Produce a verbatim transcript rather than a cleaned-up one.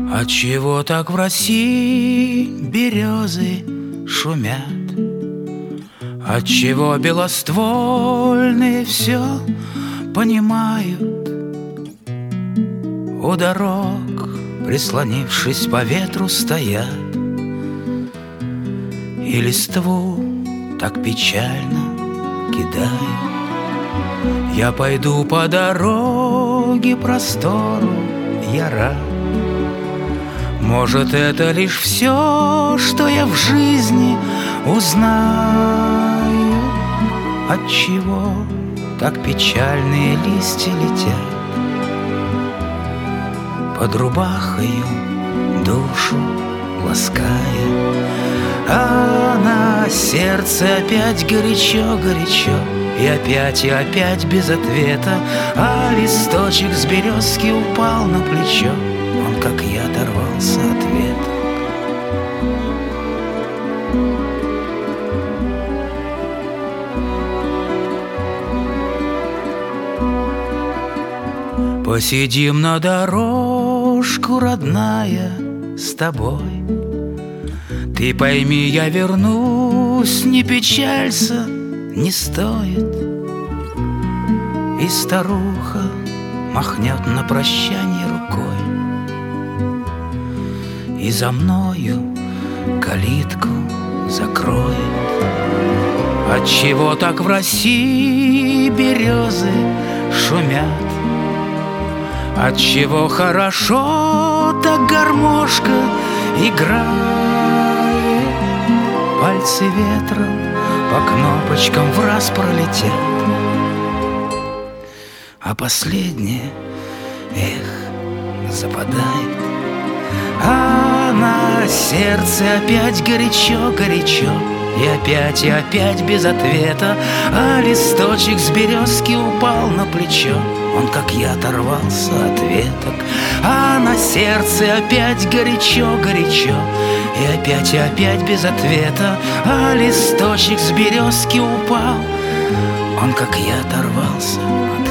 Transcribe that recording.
Отчего так в России березы шумят? Отчего белоствольные все понимают? У дорог, прислонившись по ветру, стоят и листву так печально кидают. Я пойду по дороге простору, я рад. Может, это лишь все, что я в жизни узнаю. Отчего так печальные листья летят под рубахою, душу лаская, а на сердце опять горячо-горячо. И опять, и опять без ответа, а листочек с березки упал на плечо. Он, как я, оторвался от веток. Посидим на дорожку, родная, с тобой. Ты пойми, я вернусь, не печалься, не стоит. И старуха махнет на прощание рукой, и за мною калитку закроет. Отчего так в России березы шумят? Отчего хорошо так гармошка играет? Пальцы ветром по кнопочкам в раз пролетят, а последнее, эх, западает. А на сердце опять горячо-горячо, и опять, и опять без ответа, а листочек с березки упал на плечо. Он, как я, оторвался от веток. А на сердце опять горячо-горячо, и опять, и опять без ответа, а листочек с березки упал. Он, как я, оторвался от